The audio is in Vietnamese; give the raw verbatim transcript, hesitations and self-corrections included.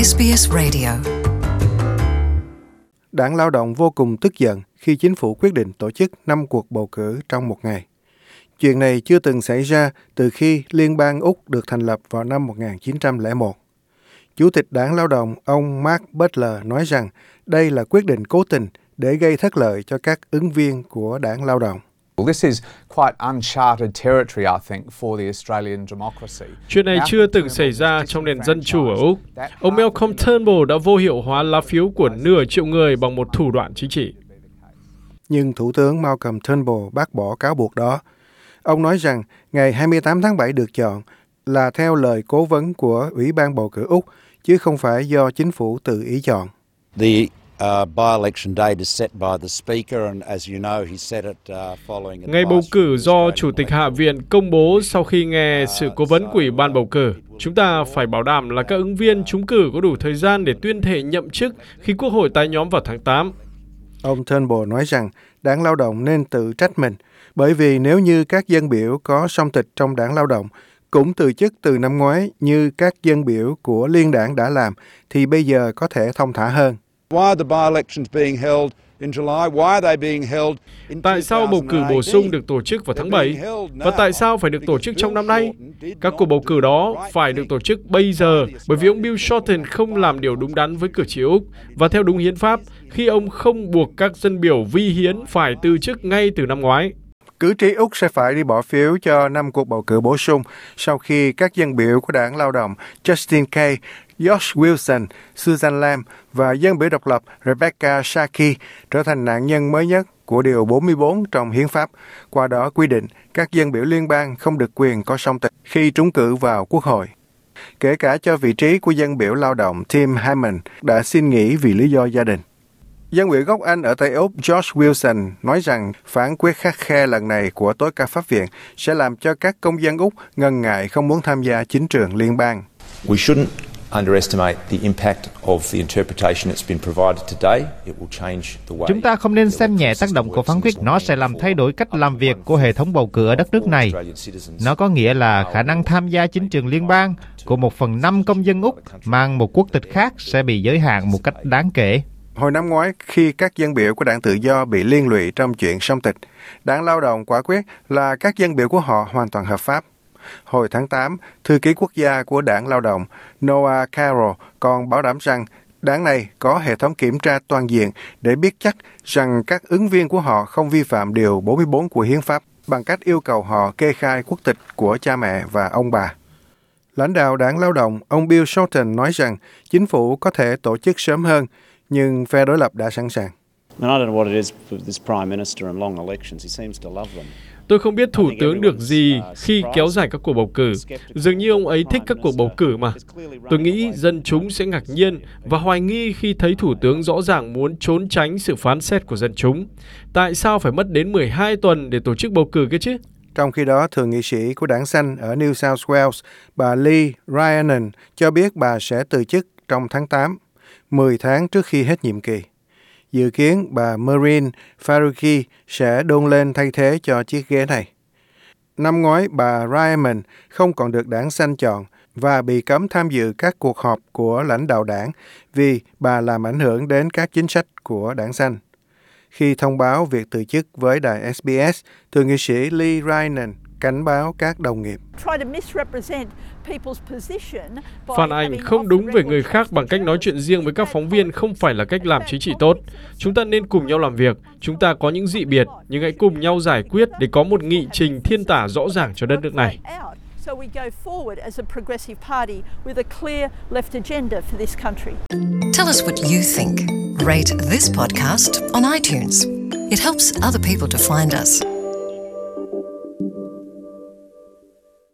ét bê ét Radio. Đảng Lao động vô cùng tức giận khi chính phủ quyết định tổ chức năm cuộc bầu cử trong một ngày. Chuyện này chưa từng xảy ra từ khi Liên bang Úc được thành lập vào năm một nghìn chín trăm lẻ một. Chủ tịch Đảng Lao động ông Mark Butler nói rằng đây là quyết định cố tình để gây thất lợi cho các ứng viên của Đảng Lao động. Chuyện này chưa từng xảy ra trong nền dân chủ ở Úc. Ông Malcolm Turnbull đã vô hiệu hóa lá phiếu của nửa triệu người bằng một thủ đoạn chính trị. Nhưng Thủ tướng Malcolm Turnbull bác bỏ cáo buộc đó. Ông nói rằng ngày hai mươi tám tháng bảy được chọn là theo lời cố vấn của Ủy ban bầu cử Úc, chứ không phải do chính phủ tự ý chọn. The Uh, by-election date is set by the Speaker, and as you know, he set it uh, following advice. Ngày bầu cử do Chủ tịch Hạ viện công bố sau khi nghe sự cố vấn của Ủy ban bầu cử. Chúng ta phải bảo đảm là các ứng viên trúng cử có đủ thời gian để tuyên thệ nhậm chức khi Quốc hội tái nhóm vào tháng tám. Ông Turnbull nói rằng Đảng Lao động nên tự trách mình, bởi vì nếu như các dân biểu có song tịch trong Đảng Lao động cũng từ chức từ năm ngoái như các dân biểu của Liên đảng đã làm, thì bây giờ có thể thong thả hơn. Tại sao bầu cử bổ sung được tổ chức vào tháng bảy? Và tại sao phải được tổ chức trong năm nay? Các cuộc bầu cử đó phải được tổ chức bây giờ, bởi vì ông Bill Shorten không làm điều đúng đắn với cử tri Úc. Và theo đúng hiến pháp, khi ông không buộc các dân biểu vi hiến phải từ chức ngay từ năm ngoái. Cử tri Úc sẽ phải đi bỏ phiếu cho năm cuộc bầu cử bổ sung sau khi các dân biểu của Đảng Lao động Justin Kay, Josh Wilson, Susan Lam và dân biểu độc lập Rebecca Sharkey trở thành nạn nhân mới nhất của Điều bốn mươi bốn trong hiến pháp, qua đó quy định các dân biểu liên bang không được quyền có song tịch khi trúng cử vào Quốc hội. Kể cả cho vị trí của dân biểu lao động Tim Hammond đã xin nghỉ vì lý do gia đình. Dân biểu gốc Anh ở Tây Úc George Wilson nói rằng phán quyết khắt khe lần này của tối cao pháp viện sẽ làm cho các công dân Úc ngần ngại không muốn tham gia chính trường liên bang. We shouldn't underestimate the impact of the interpretation that's been provided today. It will change the way. Chúng ta không nên xem nhẹ tác động của phán quyết. Nó sẽ làm thay đổi cách làm việc của hệ thống bầu cử ở đất nước này. Nó có nghĩa là khả năng tham gia chính trường liên bang của một phần năm công dân Úc mang một quốc tịch khác sẽ bị giới hạn một cách đáng kể. Hồi năm ngoái, khi các dân biểu của Đảng Tự do bị liên lụy trong chuyện song tịch, Đảng Lao động quả quyết là các dân biểu của họ hoàn toàn hợp pháp. Hồi tháng tám, thư ký quốc gia của Đảng Lao động Noah Carroll còn bảo đảm rằng đảng này có hệ thống kiểm tra toàn diện để biết chắc rằng các ứng viên của họ không vi phạm Điều bốn mươi bốn của hiến pháp bằng cách yêu cầu họ kê khai quốc tịch của cha mẹ và ông bà. Lãnh đạo Đảng Lao động, ông Bill Shorten nói rằng chính phủ có thể tổ chức sớm hơn, nhưng phe đối lập đã sẵn sàng. Tôi không biết Thủ tướng được gì khi kéo dài các cuộc bầu cử. Dường như ông ấy thích các cuộc bầu cử mà. Tôi nghĩ dân chúng sẽ ngạc nhiên và hoài nghi khi thấy Thủ tướng rõ ràng muốn trốn tránh sự phán xét của dân chúng. Tại sao phải mất đến mười hai tuần để tổ chức bầu cử cơ chứ? Trong khi đó, Thượng nghị sĩ của Đảng Xanh ở New South Wales, bà Lee Rhiannon cho biết bà sẽ từ chức trong tháng tám, mười tháng trước khi hết nhiệm kỳ. Dự kiến bà Maureen Faruqi sẽ đôn lên thay thế cho chiếc ghế này. Năm ngoái, bà Rhiannon không còn được Đảng Xanh chọn và bị cấm tham dự các cuộc họp của lãnh đạo đảng vì bà làm ảnh hưởng đến các chính sách của Đảng Xanh. Khi thông báo việc từ chức với đài ét bê ét, Thượng nghị sĩ Lee Rhiannon cảnh báo các đồng nghiệp. Phản ảnh không đúng về người khác bằng cách nói chuyện riêng với các phóng viên không phải là cách làm chính trị tốt. Chúng ta nên cùng nhau làm việc. Chúng ta có những dị biệt, nhưng hãy cùng nhau giải quyết để có một nghị trình thiên tả rõ ràng cho đất nước này. Tell us what you think. Rate this podcast on iTunes. It helps other people to find us.